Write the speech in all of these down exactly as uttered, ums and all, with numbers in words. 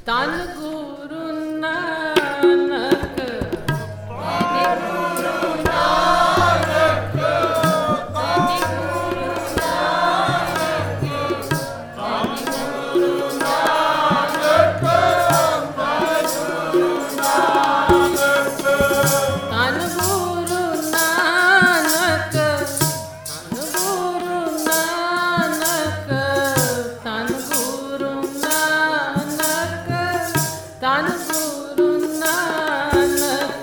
तन गुरु नानक गुरु नानक गुरु नानक गुरु नानक गुरु नानक तन गुरु नानक तन गुरु नानक तन गुरु नानक तन गुरु नानक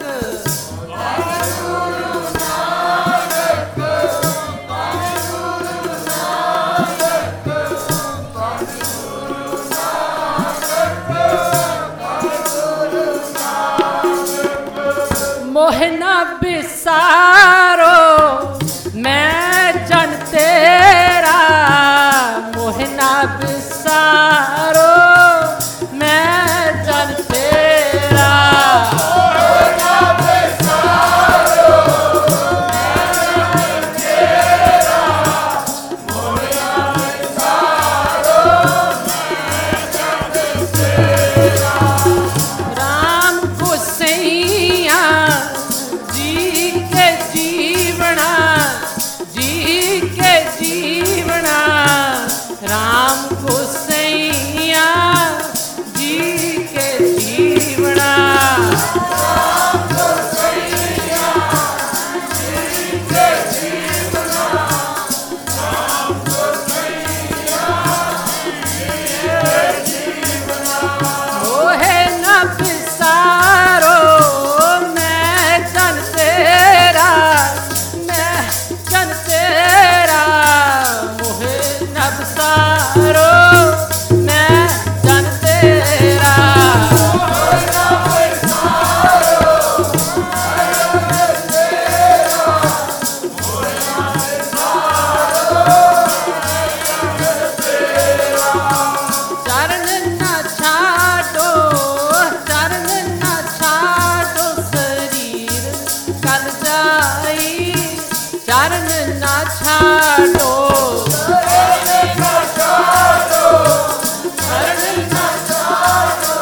मोहना बिसारो मैं जन तेरा मोहना बिसारो मैं जन तेरा मोहना बिसारो मैं जन तेरा मोहना बिसारो मैं जन तेरा राम को सैया जी के जीवना जी के जीवना राम को सैया जी के जीवना राम को सैया जी के जीवना राम को सैया जी के जीवना मोहे न बिसारो मैं जन तेरा मैं जन तेरा मोहे न बिसारो मैं जन तेरा मोहे न बिसारो मैं जन तेरा मोहे न बिसारो मैं जन तेरा चरण न छाड़ो चरण न छाड़ो शरीर कल जाई चरण न छाड़ो चरण न छाड़ो चरण न छाड़ो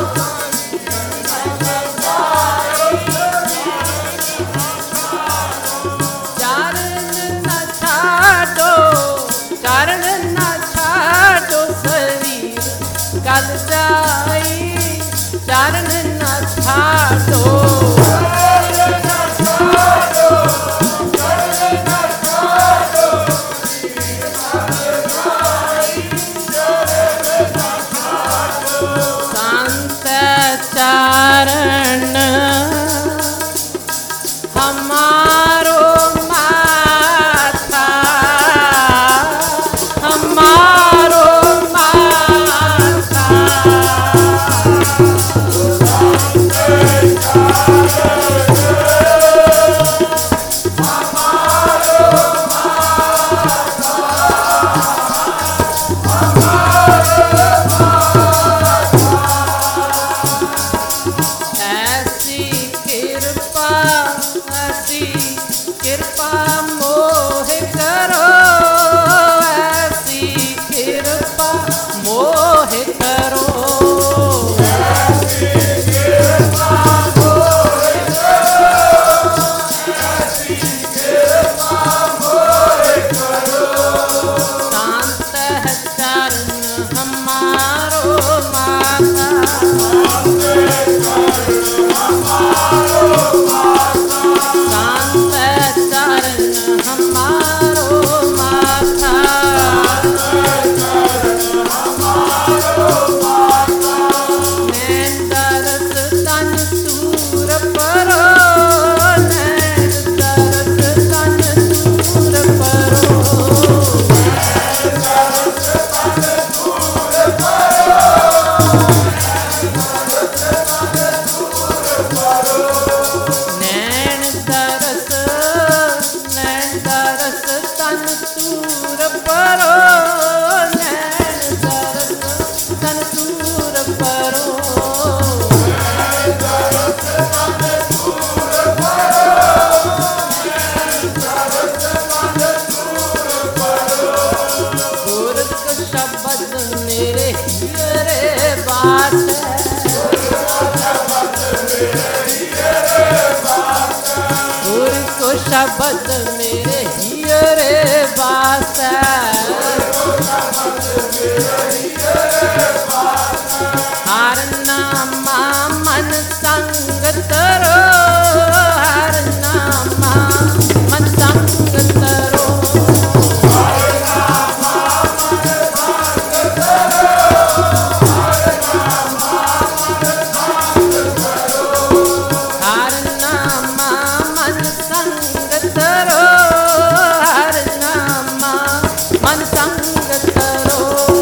चरण न छाड़ो चरण न छाड़ो शरीर कल जाई चरण न छाड़ो चरण न छाड़ो चरण न छाड़ो संत चरण हमारो माथा हमारो माथा ऐसी कृपा ऐसी कृपा मोह करो ऐसी कृपा मोह करो ऐसी कृपा मोह करो ऐसी कृपा मोह करो शांत है चरण हमारो माता शांत चरण हमारो माथा नैन दरस तन सूर परो नैन दरस तन सूर परो नैन दरस नैन दरस तन सूर परो नैन दरस तन सूर परो गुरक शब्द मेरे हियरे बात है शब्द मेरे हियरे बासै हर नामा मन संग तरो हर नामा मन संग तरो हर नामा मन संग तरो हर नामा मन संग तरो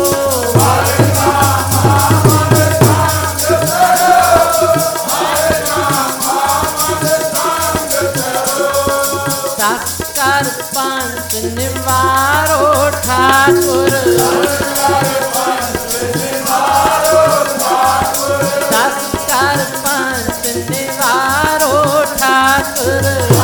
सक्कर पंच निवारो ठाकुर सक्कर पंच निवारो ठाकुर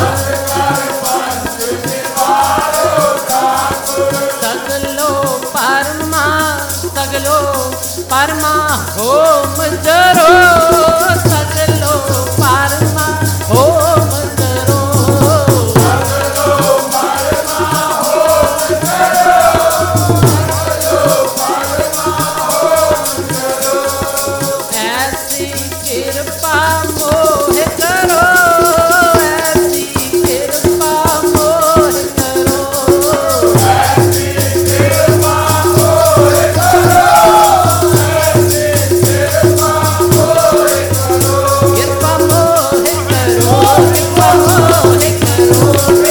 सगलो परमा सगलो परमा होम जरो सगलो परमा होम जरो ऐसी कृपा मोह करो ऐसी कृपा मोह करो कृपा मोह करो कृपा मोह करो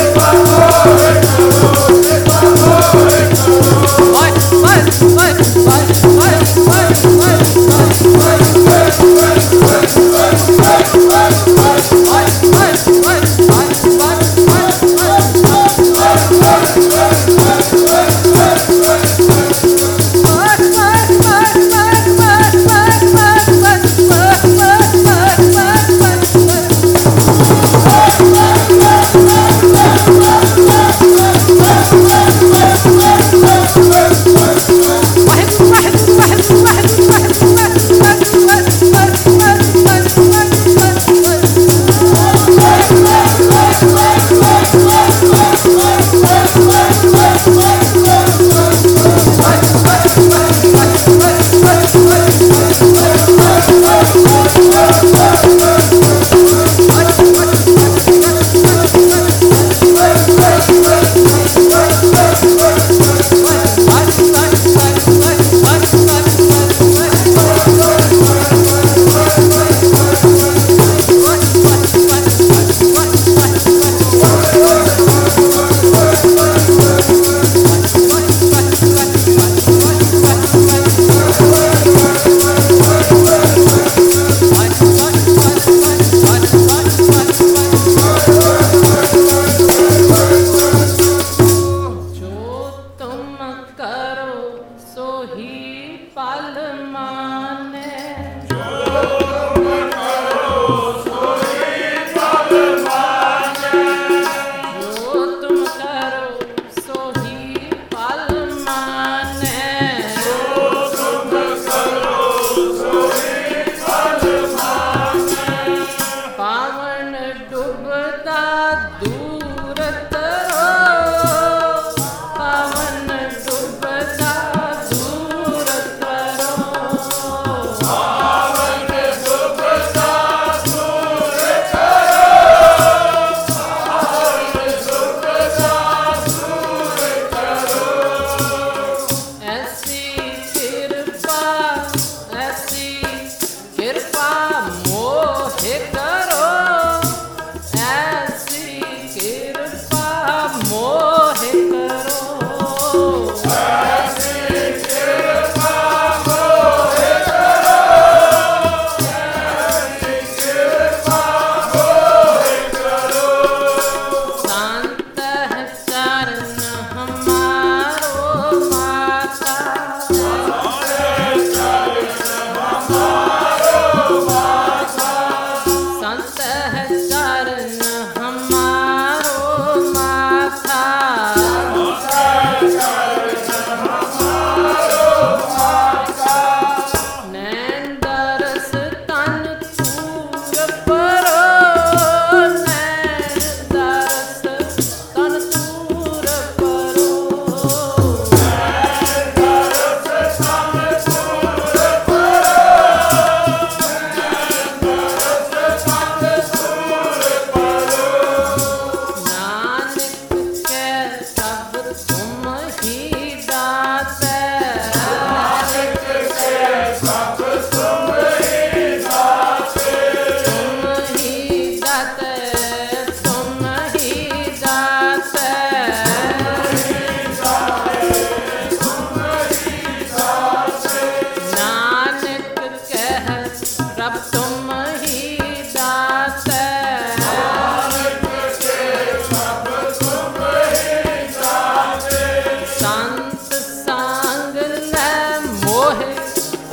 ओए ओए ओए ओए ओए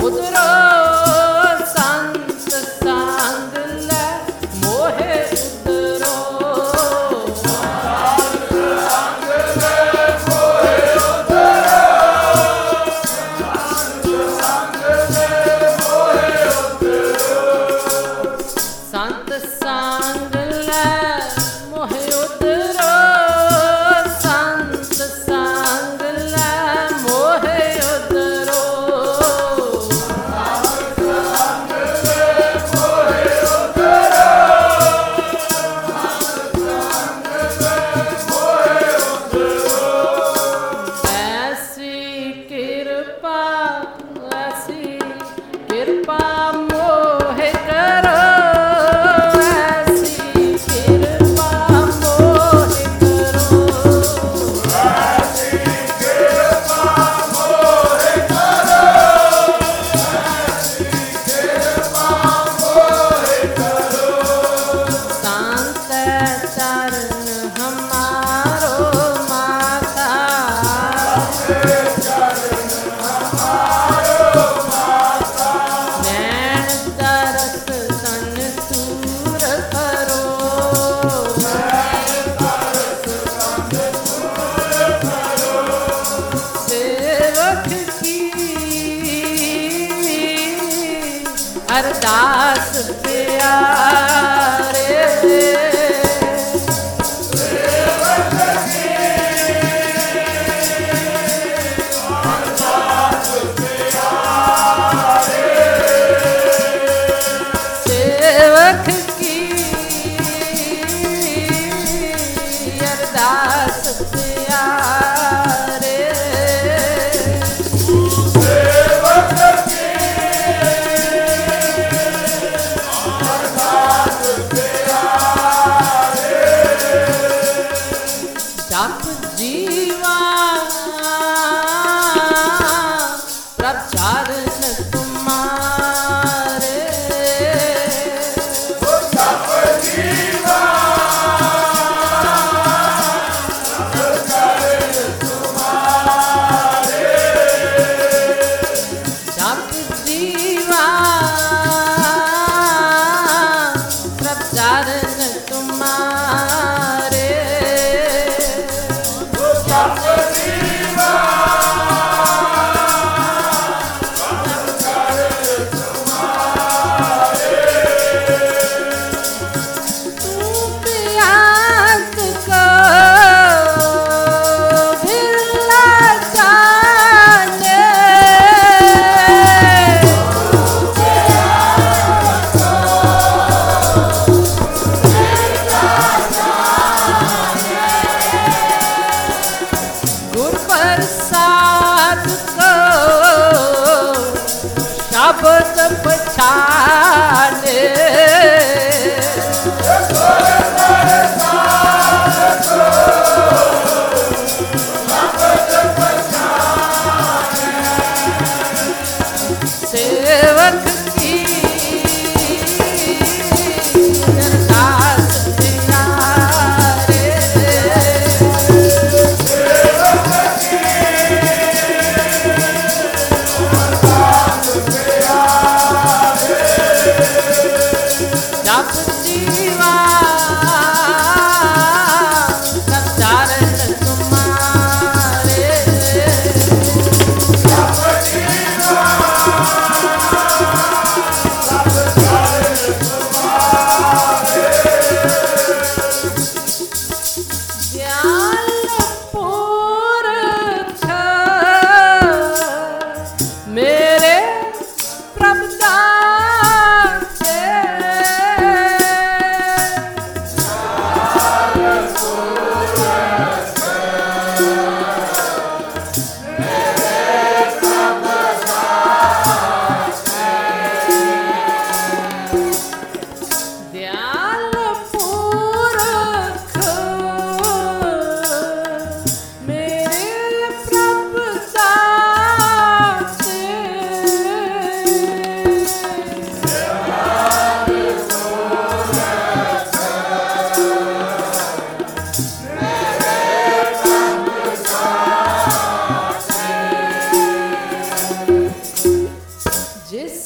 उतरो संत संग ले मोहे उतरो संत संग ले मोहे उतरो संत संग ले मोहे उतरो ऐसी कृपा ऐसी कृपा मोहे करो ऐसी कृपा मोहे करो शांत चरण हमारो माता नैन तरस सन दूर करो सेवक की अरदास प्यारे सेवक की अरदास प्यारे जप जीवा प्रचारण तुम्हारे जप जीवा प्रचारण तुम्हारे तू प्यास को बिरला जाने गुर प्रसाद को शब्द पछाने सेवक की अरदास प्यारे जप जीवा प्रचारण तुम्हारे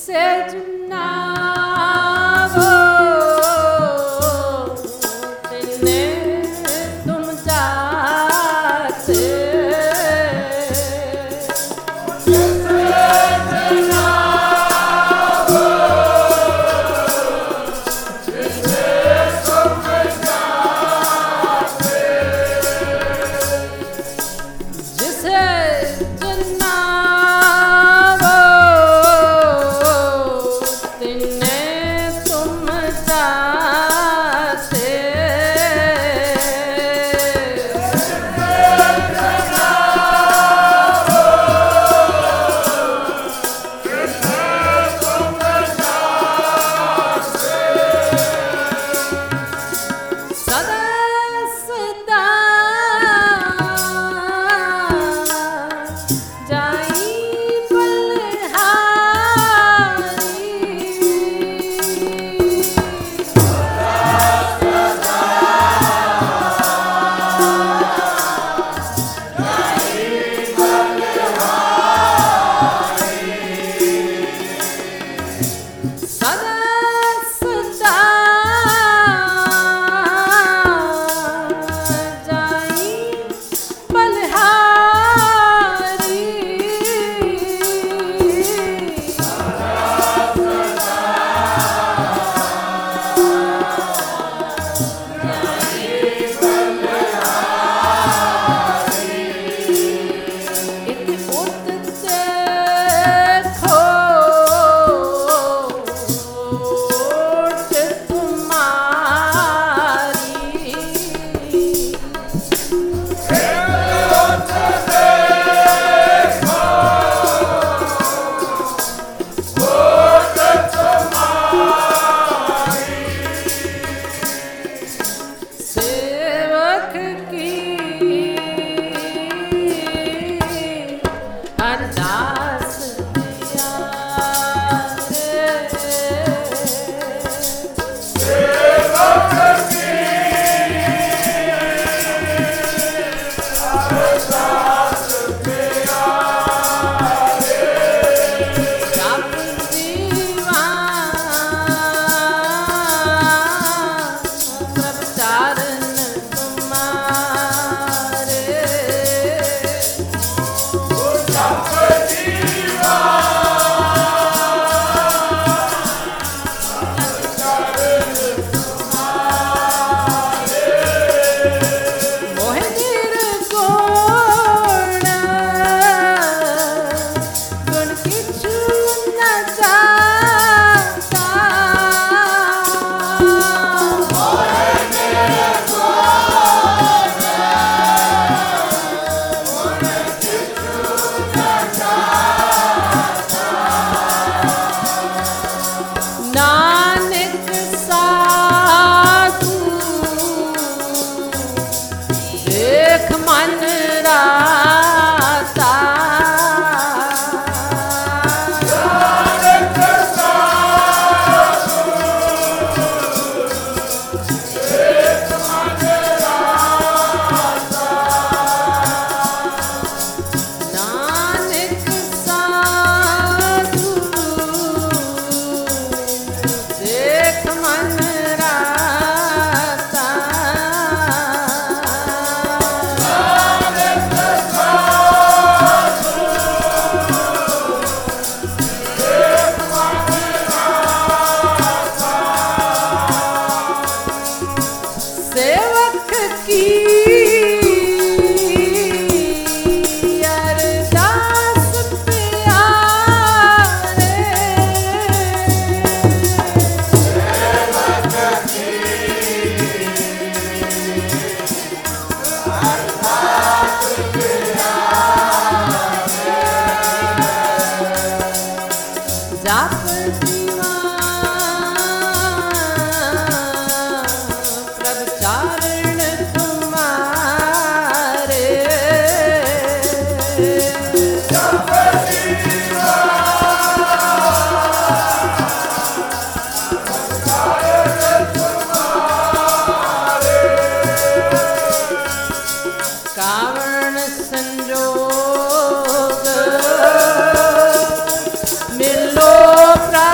मिलो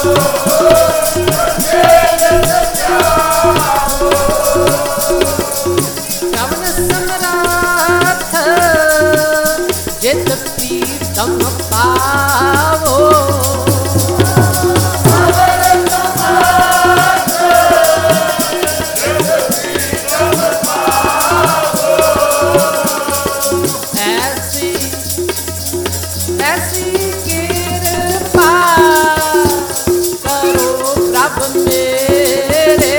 कवन समराथ जित प्रीतम पावो ऐसी ऐसी कृपा करो प्रभु मेरे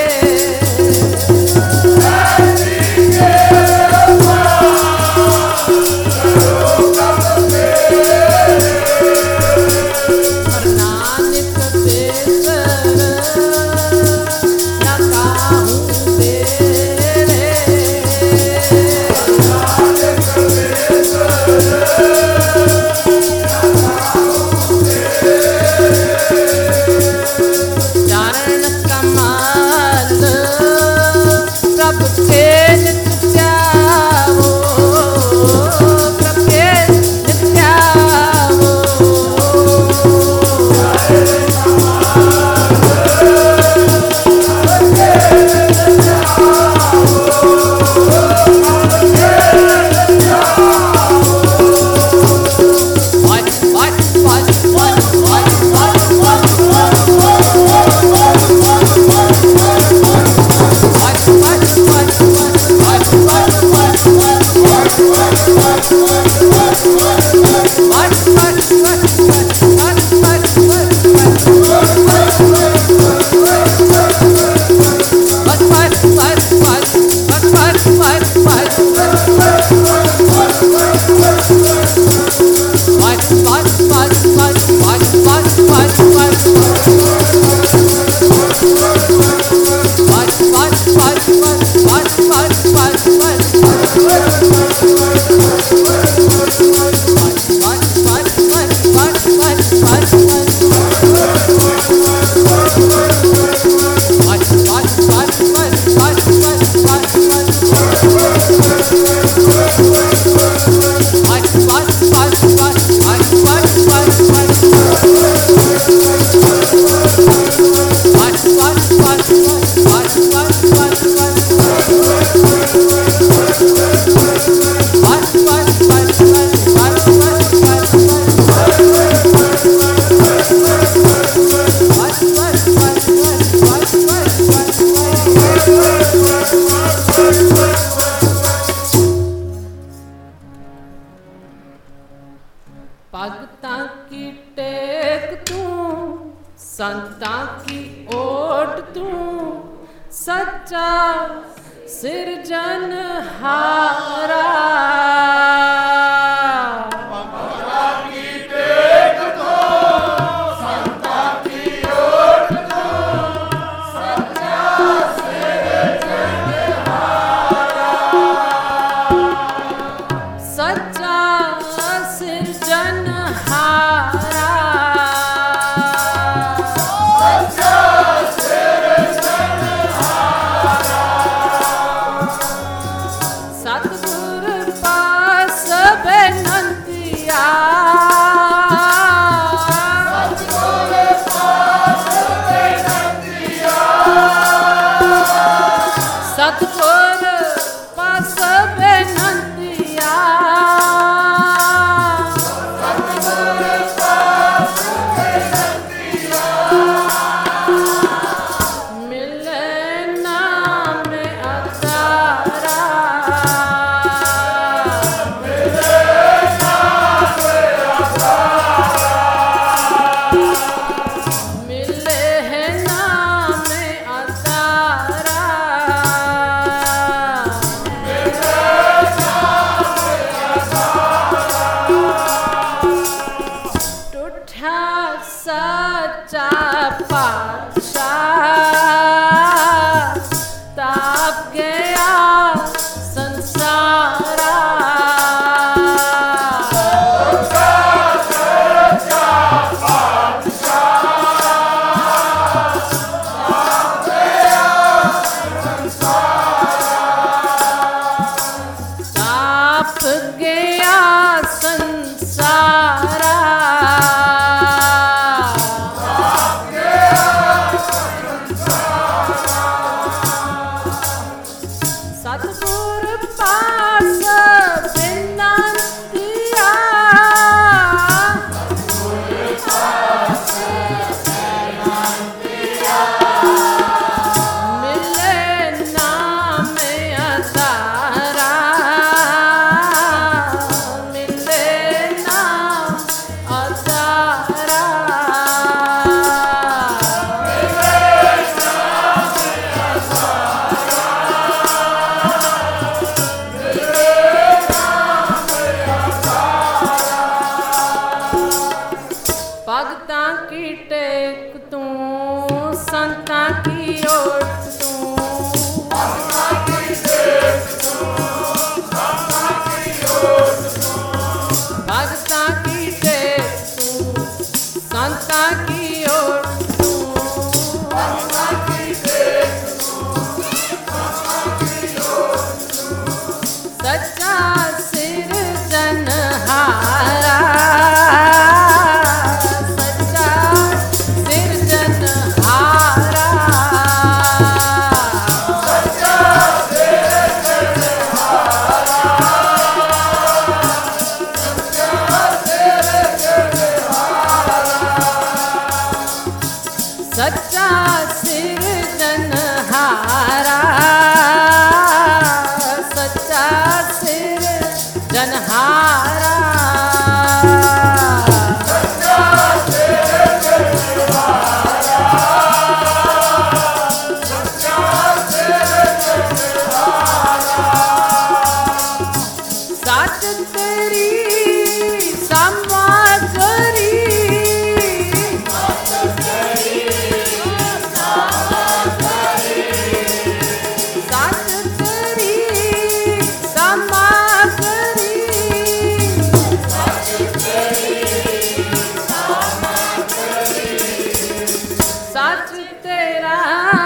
नानक बेसर न काहू तेरे चरण कमल प्रभु के नित ध्यावो प्रभु के नित ध्यावो What, what, what, what, what, what, what, what, भगतां की टेक तू संतां की ओट तू सच्चा सिरजनहारा सच्चा सिरजनहारा सतगुर पास संतां की ओर भगतां की टेक तू, संतां की ओर सच्चा सिरजनहारा, सच्चा सिरजनहारा, सच्चा सिरजनहारा, सच्चा सिरजनहारा, सच्चा सिरजनहारा, सच्चा सिरजनहारा, सच्चा सिरजनहारा, सच तेरी क्षमा करी, सच तेरा